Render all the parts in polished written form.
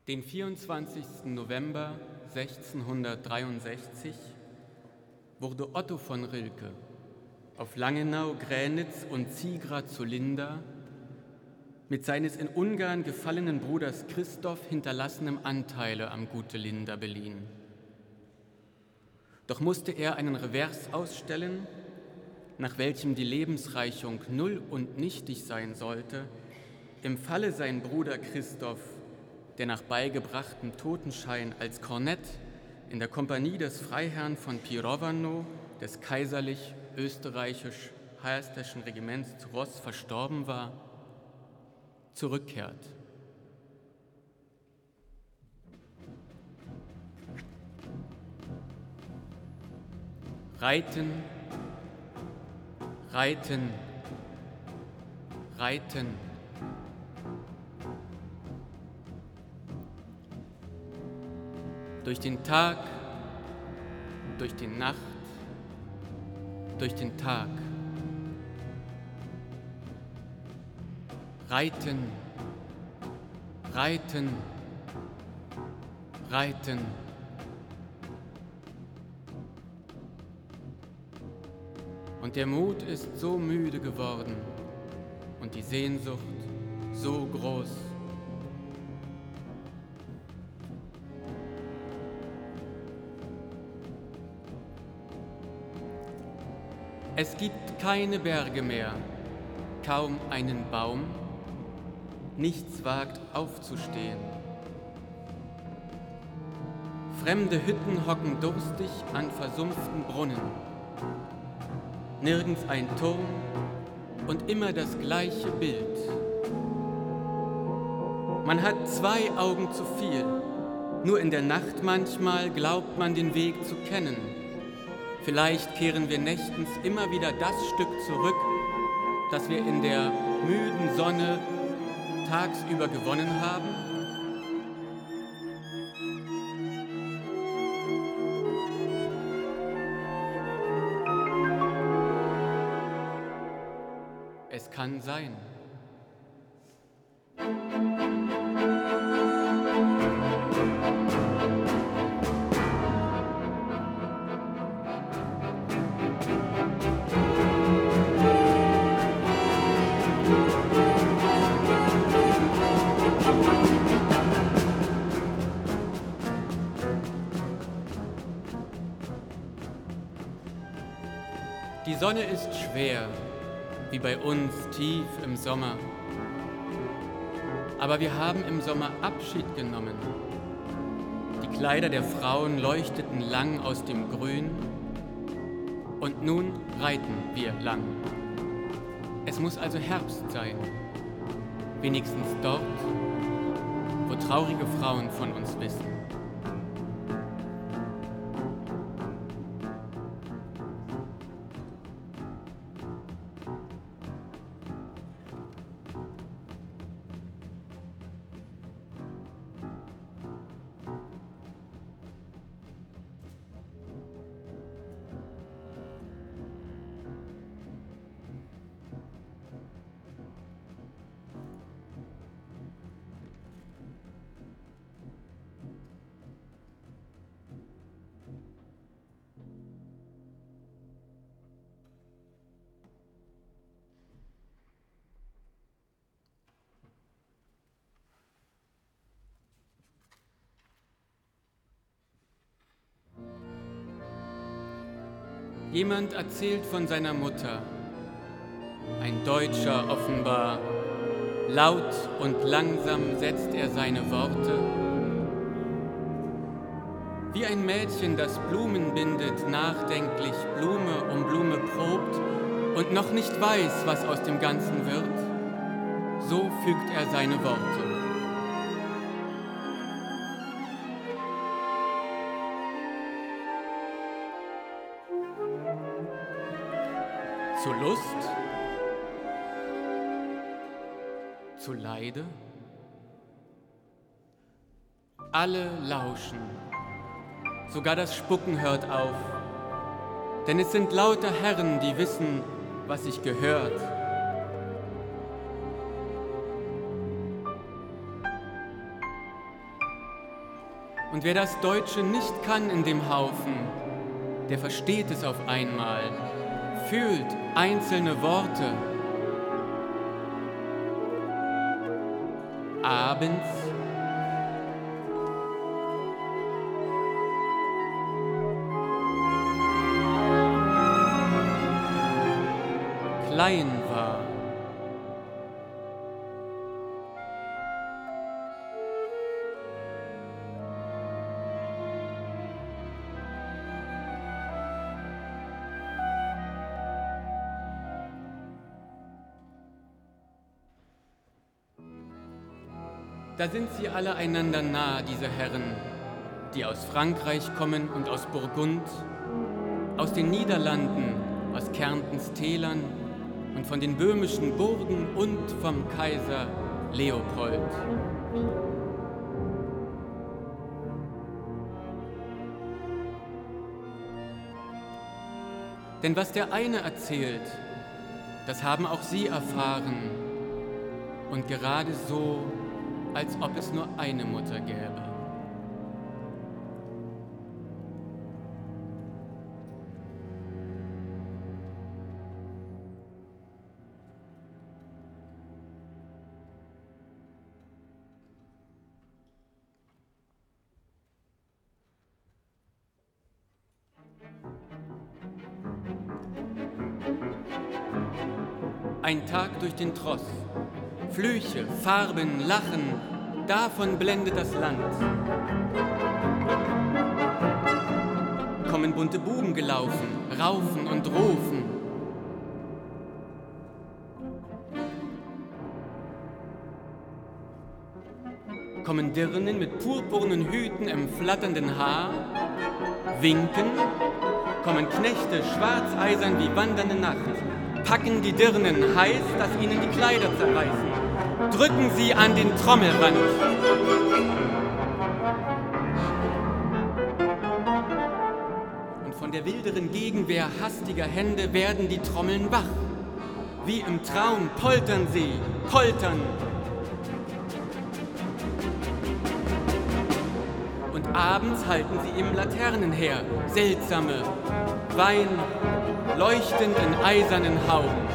Den 24. November 1663 wurde Otto von Rilke auf Langenau, Gräniz und Zigra zu Linda mit seines in Ungarn gefallenen Bruders Christoph hinterlassenem Anteile am Gute Linda beliehen. Doch musste er einen Revers ausstellen, nach welchem die Lebensreichung null und nichtig sein sollte, im Falle sein Bruder Christoph, der nach beigebrachtem Totenschein als Kornett in der Kompanie des Freiherrn von Pirovano des kaiserlich-österreichisch-heierstischen Regiments zu Ross verstorben war, zurückkehrt. Reiten, reiten, reiten. Durch den Tag, durch die Nacht, durch den Tag. Reiten, reiten, reiten. Und der Mut ist so müde geworden und die Sehnsucht so groß. Es gibt keine Berge mehr, kaum einen Baum, nichts wagt aufzustehen. Fremde Hütten hocken durstig an versumpften Brunnen. Nirgends ein Turm und immer das gleiche Bild. Man hat zwei Augen zu viel, nur in der Nacht manchmal glaubt man den Weg zu kennen. Vielleicht kehren wir nächtens immer wieder das Stück zurück, das wir in der müden Sonne tagsüber gewonnen haben. Es kann sein. Die Sonne ist schwer, wie bei uns tief im Sommer. Aber wir haben im Sommer Abschied genommen. Die Kleider der Frauen leuchteten lang aus dem Grün und nun reiten wir lang. Es muss also Herbst sein, wenigstens dort, wo traurige Frauen von uns wissen. Jemand erzählt von seiner Mutter, ein Deutscher offenbar. Laut und langsam setzt er seine Worte. Wie ein Mädchen, das Blumen bindet, nachdenklich Blume um Blume probt und noch nicht weiß, was aus dem Ganzen wird, so fügt er seine Worte. Zur Lust, zu Leide, alle lauschen, sogar das Spucken hört auf, denn es sind lauter Herren, die wissen, was sich gehört. Und wer das Deutsche nicht kann in dem Haufen, der versteht es auf einmal, fühlt einzelne Worte. Abends klein war. Da sind sie alle einander nah, diese Herren, die aus Frankreich kommen und aus Burgund, aus den Niederlanden, aus Kärntens Tälern und von den böhmischen Burgen und vom Kaiser Leopold. Denn was der eine erzählt, das haben auch sie erfahren und gerade so, als ob es nur eine Mutter gäbe. Ein Tag durch den Tross. Flüche, Farben, Lachen, davon blendet das Land. Kommen bunte Buben gelaufen, raufen und rufen. Kommen Dirnen mit purpurnen Hüten im flatternden Haar, winken, kommen Knechte schwarzeisern wie wandernde Nacht, packen die Dirnen heiß, dass ihnen die Kleider zerreißen, drücken sie an den Trommelrand. Und von der wilderen Gegenwehr hastiger Hände werden die Trommeln wach. Wie im Traum poltern sie, poltern. Und abends halten sie ihm Laternen her, seltsame, Wein, leuchtend in eisernen Hauben.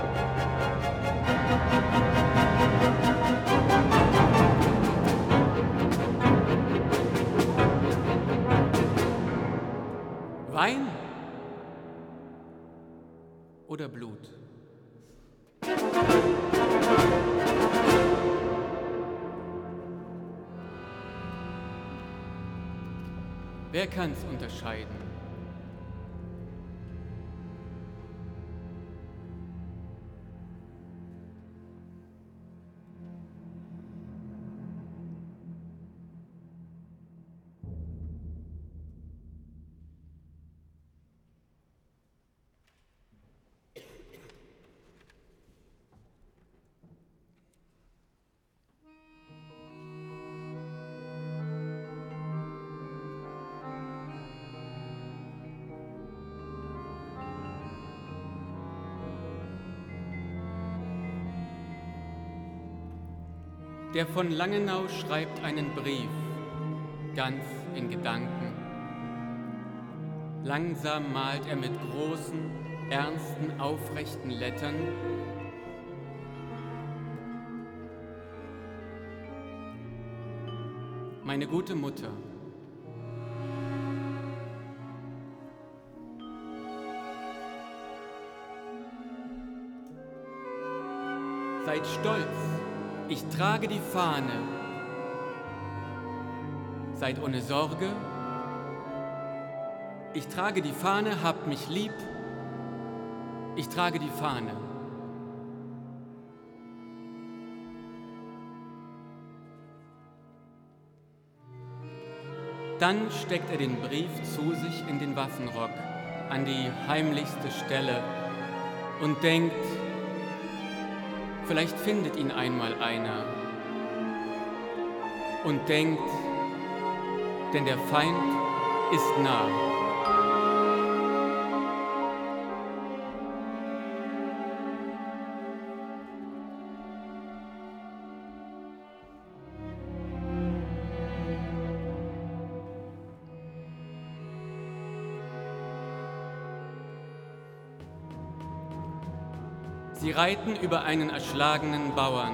Wein oder Blut? Wer kann's unterscheiden? Der von Langenau schreibt einen Brief, ganz in Gedanken. Langsam malt er mit großen, ernsten, aufrechten Lettern. Meine gute Mutter. Seid stolz. Ich trage die Fahne. Seid ohne Sorge. Ich trage die Fahne, habt mich lieb. Ich trage die Fahne. Dann steckt er den Brief zu sich in den Waffenrock, an die heimlichste Stelle und denkt, vielleicht findet ihn einmal einer. Und denkt, denn der Feind ist nah. Sie reiten über einen erschlagenen Bauern.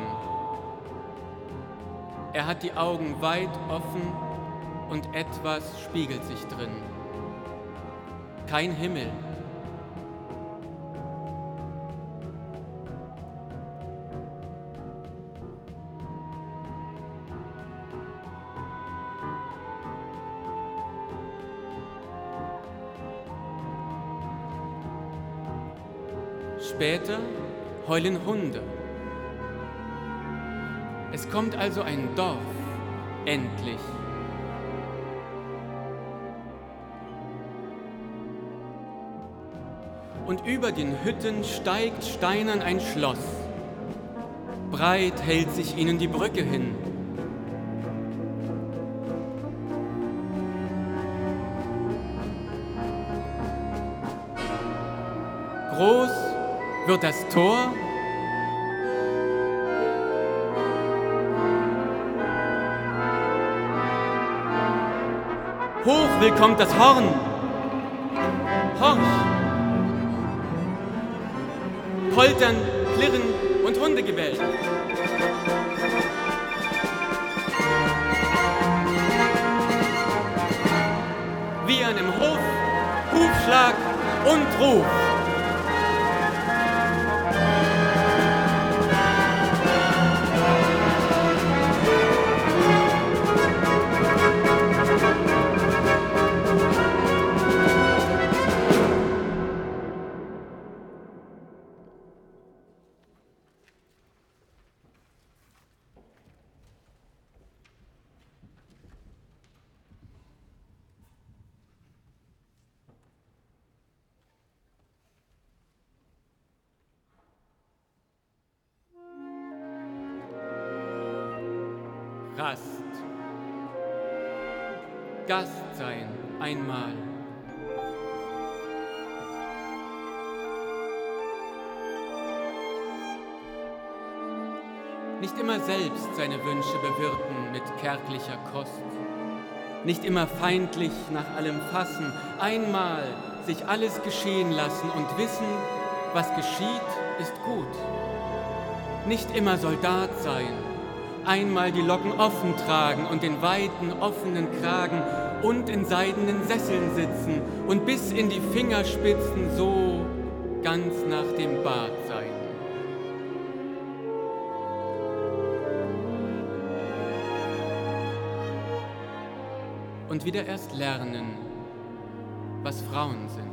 Er hat die Augen weit offen und etwas spiegelt sich drin. Kein Himmel. Später heulen Hunde. Es kommt also ein Dorf, endlich. Und über den Hütten steigt steinern ein Schloss. Breit hält sich ihnen die Brücke hin. Groß wird das Tor, hoch willkommt das Horn. Horch! Poltern, Klirren und Hundegebell. Wiehern im Hof, Hufschlag und Ruf. Rast. Gast sein einmal. Nicht immer selbst seine Wünsche bewirten mit kärglicher Kost. Nicht immer feindlich nach allem fassen. Einmal sich alles geschehen lassen und wissen, was geschieht, ist gut. Nicht immer Soldat sein. Einmal die Locken offen tragen und den weiten, offenen Kragen und in seidenen Sesseln sitzen und bis in die Fingerspitzen so ganz nach dem Bart sein. Und wieder erst lernen, was Frauen sind.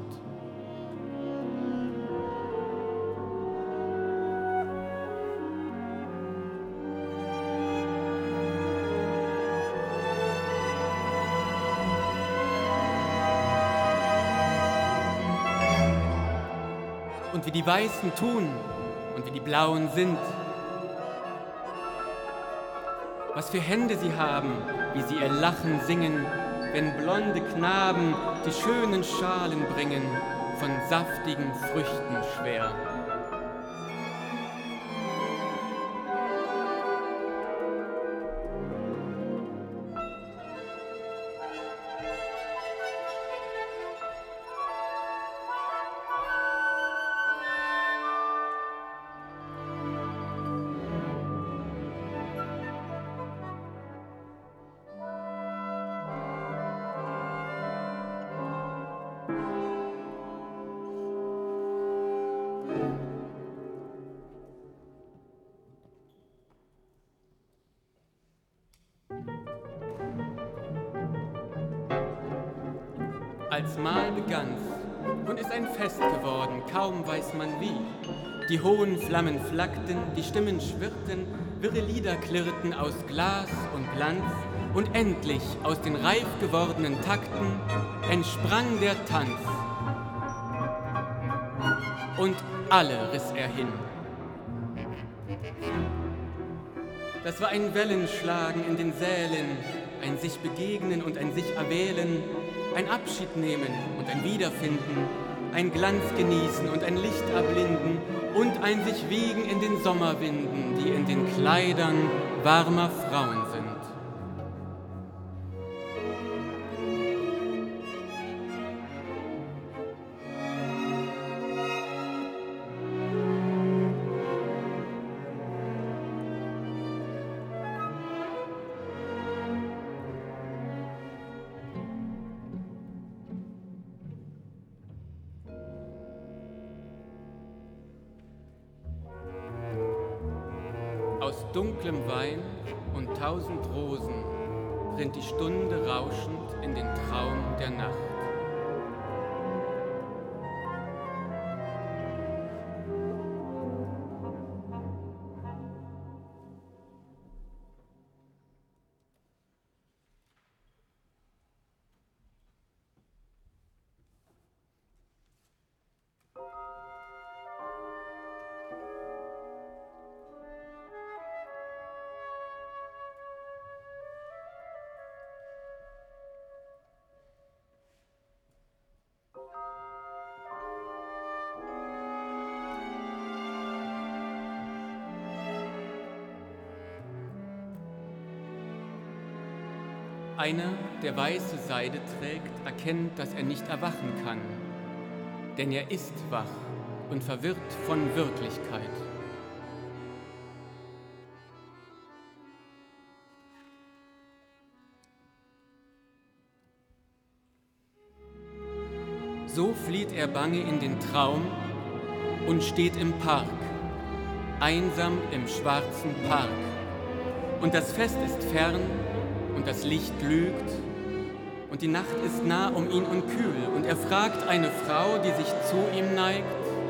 Und wie die Weißen tun und wie die Blauen sind. Was für Hände sie haben, wie sie ihr Lachen singen, wenn blonde Knaben die schönen Schalen bringen, von saftigen Früchten schwer. Als Mahl begann's und ist ein Fest geworden, kaum weiß man wie. Die hohen Flammen flackten, die Stimmen schwirrten, wirre Lieder klirrten aus Glas und Glanz und endlich aus den reif gewordenen Takten entsprang der Tanz. Und alle riss er hin. Das war ein Wellenschlagen in den Sälen, ein sich begegnen und ein sich erwählen, ein Abschied nehmen und ein Wiederfinden, ein Glanz genießen und ein Licht erblinden und ein sich wiegen in den Sommerwinden, die in den Kleidern warmer Frauen sind. dunklem Wein und 1000 Rosen rinnt die Stunde rauschend in den Traum der Nacht. Einer, der weiße Seide trägt, erkennt, dass er nicht erwachen kann, denn er ist wach und verwirrt von Wirklichkeit. So flieht er bange in den Traum und steht im Park, einsam im schwarzen Park. Und das Fest ist fern und das Licht lügt und die Nacht ist nah um ihn und kühl. Und er fragt eine Frau, die sich zu ihm neigt: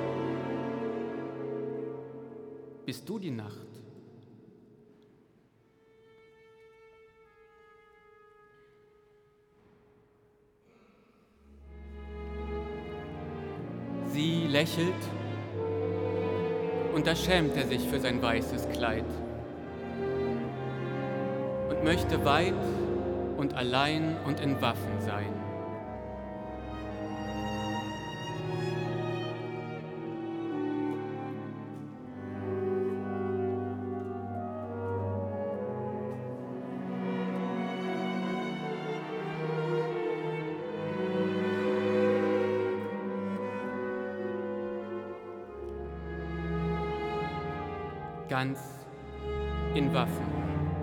Bist du die Nacht? Sie lächelt und da schämt er sich für sein weißes Kleid und möchte weit und allein und in Waffen sein. Ganz in Waffen.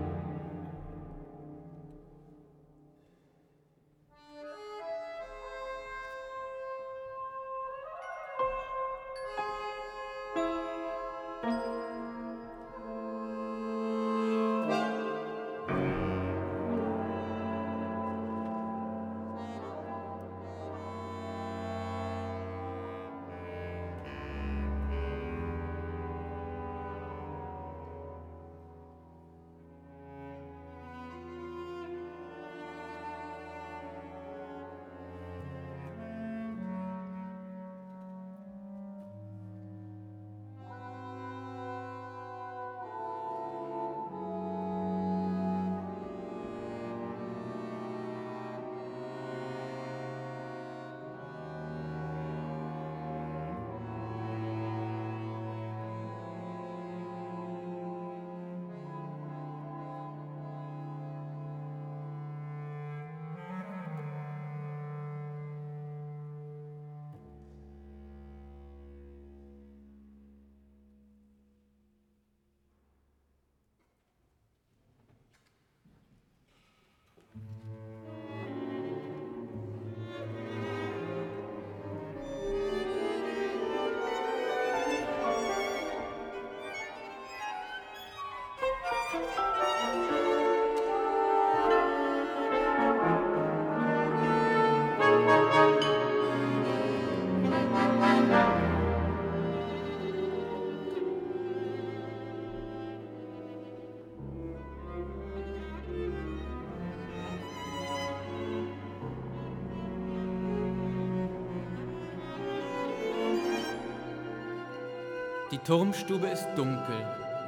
Die Turmstube ist dunkel,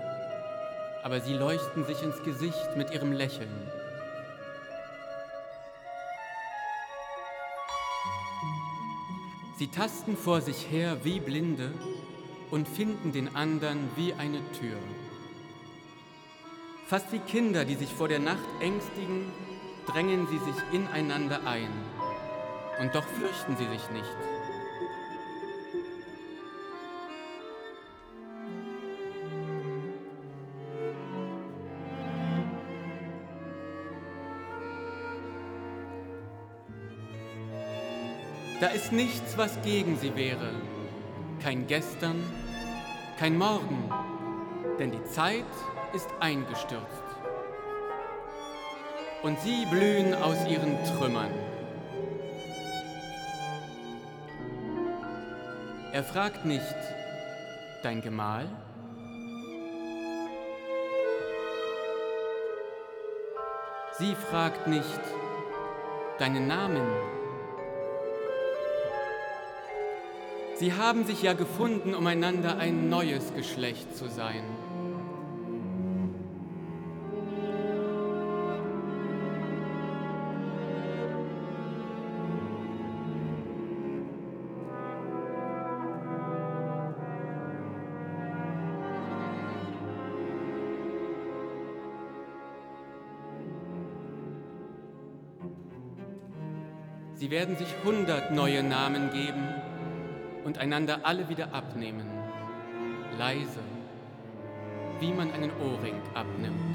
aber sie leuchten sich ins Gesicht mit ihrem Lächeln. Sie tasten vor sich her wie Blinde und finden den anderen wie eine Tür. Fast wie Kinder, die sich vor der Nacht ängstigen, drängen sie sich ineinander ein. Und doch fürchten sie sich nicht. Da ist nichts, was gegen sie wäre, kein Gestern, kein Morgen, denn die Zeit ist eingestürzt und sie blühen aus ihren Trümmern. Er fragt nicht, dein Gemahl? Sie fragt nicht, deinen Namen? Sie haben sich ja gefunden, um einander ein neues Geschlecht zu sein. Sie werden sich 100 neue Namen geben und einander alle wieder abnehmen, leise, wie man einen Ohrring abnimmt.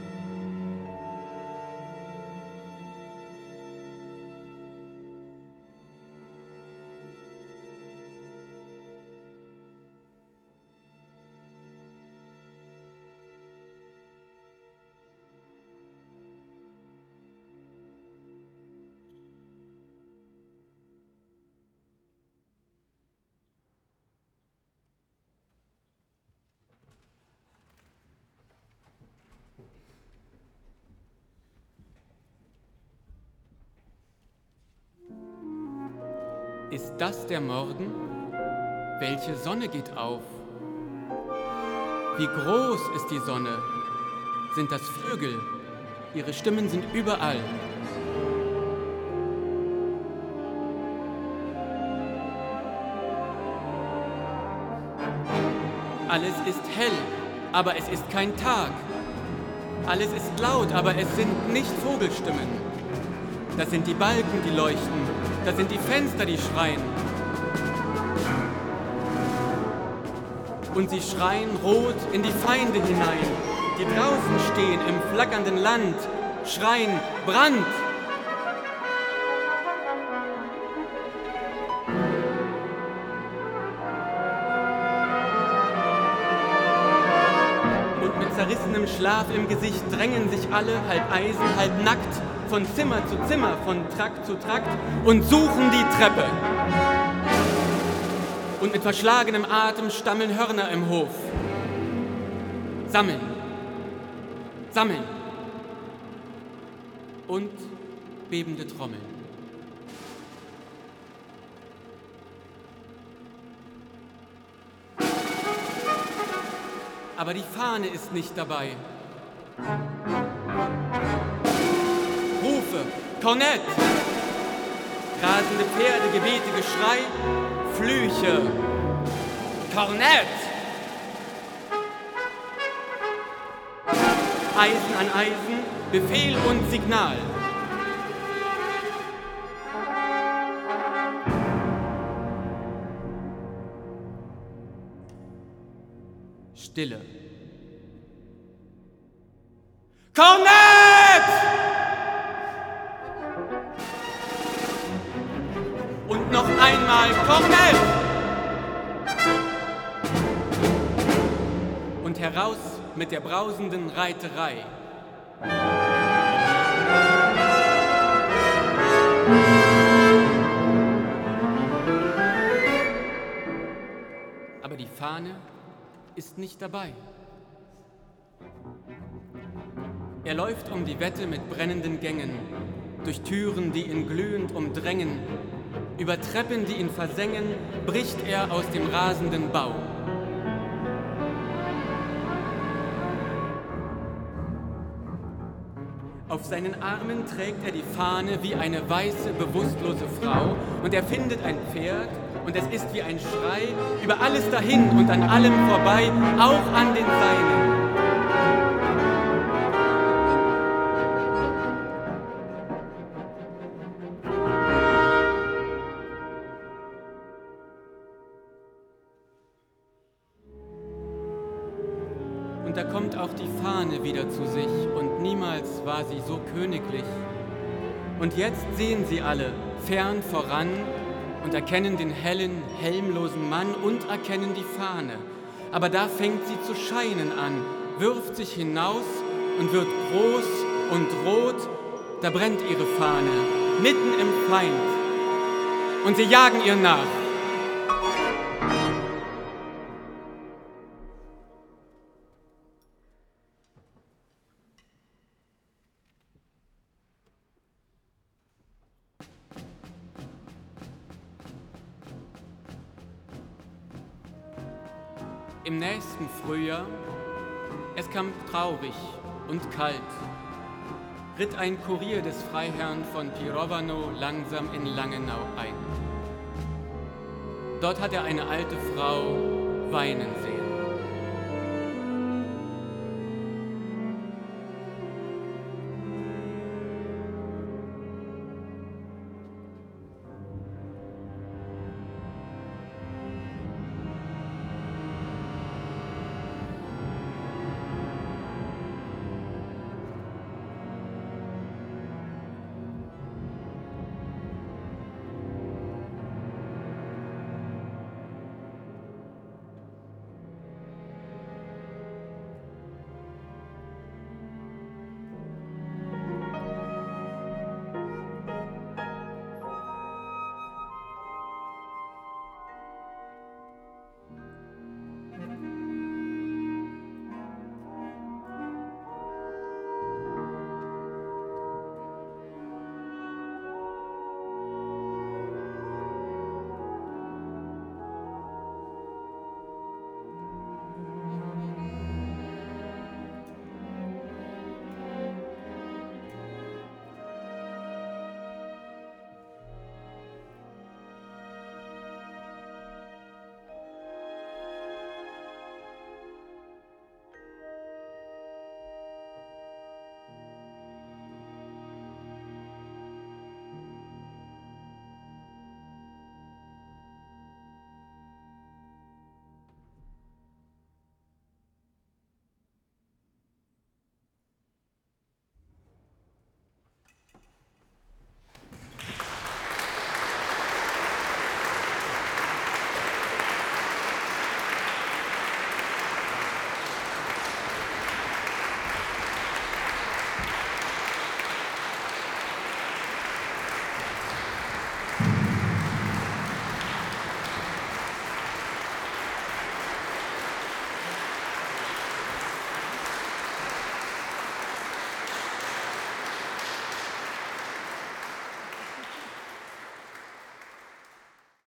Ist das der Morgen? Welche Sonne geht auf? Wie groß ist die Sonne? Sind das Vögel? Ihre Stimmen sind überall. Alles ist hell, aber es ist kein Tag. Alles ist laut, aber es sind nicht Vogelstimmen. Das sind die Balken, die leuchten. Das sind die Fenster, die schreien. Und sie schreien rot in die Feinde hinein, die draußen stehen im flackernden Land, schreien Brand. Und mit zerrissenem Schlaf im Gesicht drängen sich alle, halb Eisen, halb nackt, von Zimmer zu Zimmer, von Trakt zu Trakt und suchen die Treppe. Und mit verschlagenem Atem stammeln Hörner im Hof. Sammeln, sammeln und bebende Trommeln. Aber die Fahne ist nicht dabei. Rufe, Kornett, rasende Pferde, Gebete, Geschrei, Flüche, Kornett! Eisen an Eisen, Befehl und Signal. Stille. Kornett! Und noch einmal Kornett! Und heraus mit der brausenden Reiterei. Aber die Fahne ist nicht dabei. Er läuft um die Wette mit brennenden Gängen, durch Türen, die ihn glühend umdrängen, über Treppen, die ihn versengen, bricht er aus dem rasenden Bau. Auf seinen Armen trägt er die Fahne wie eine weiße, bewusstlose Frau und er findet ein Pferd und es ist wie ein Schrei über alles dahin und an allem vorbei, auch an den Seinen. Und da kommt auch die Fahne wieder zu sich und niemals war sie so königlich. Und jetzt sehen sie alle fern voran und erkennen den hellen, helmlosen Mann und erkennen die Fahne. Aber da fängt sie zu scheinen an, wirft sich hinaus und wird groß und rot, da brennt ihre Fahne mitten im Feind und sie jagen ihr nach. Im nächsten Frühjahr, es kam traurig und kalt, ritt ein Kurier des Freiherrn von Pirovano langsam in Langenau ein. Dort hat er eine alte Frau weinen sehen.